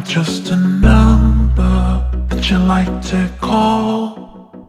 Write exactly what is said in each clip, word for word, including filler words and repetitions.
just a number that you like to call.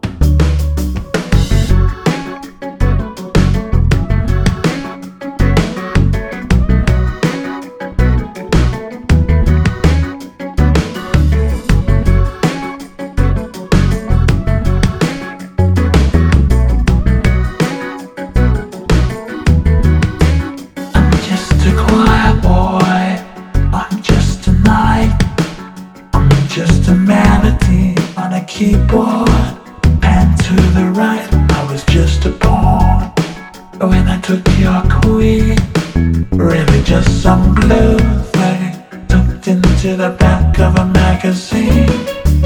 I'm just a quiet boy, I'm just a night, I'm just a melody on a keyboard. And to the right, I was just a pawn when I took your queen. Really just some blue thing tucked into the back of a magazine.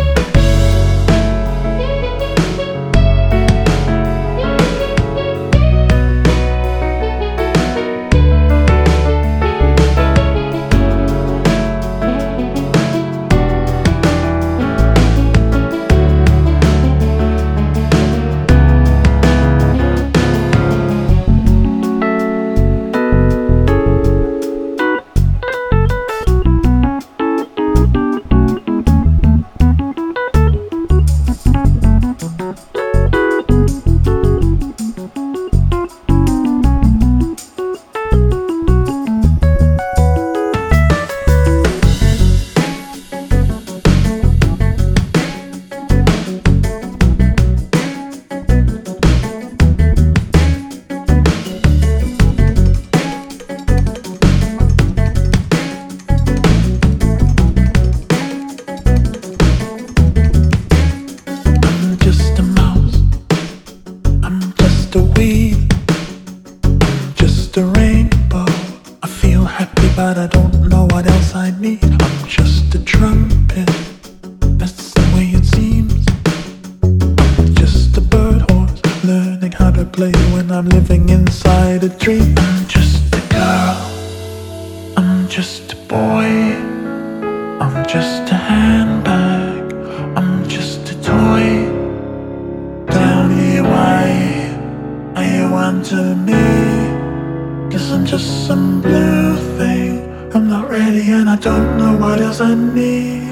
A weed, I'm just a rainbow. I feel happy, but I don't know what else I need. I'm just a trumpet, that's the way it seems. I'm just a bird horse, learning how to play when I'm living inside a dream. I'm just a girl, I'm just a boy, I'm just a handbag, I'm just a toy. Tell me why are you onto me? Cause I'm just some blue thing. I'm not ready and I don't know what else I need.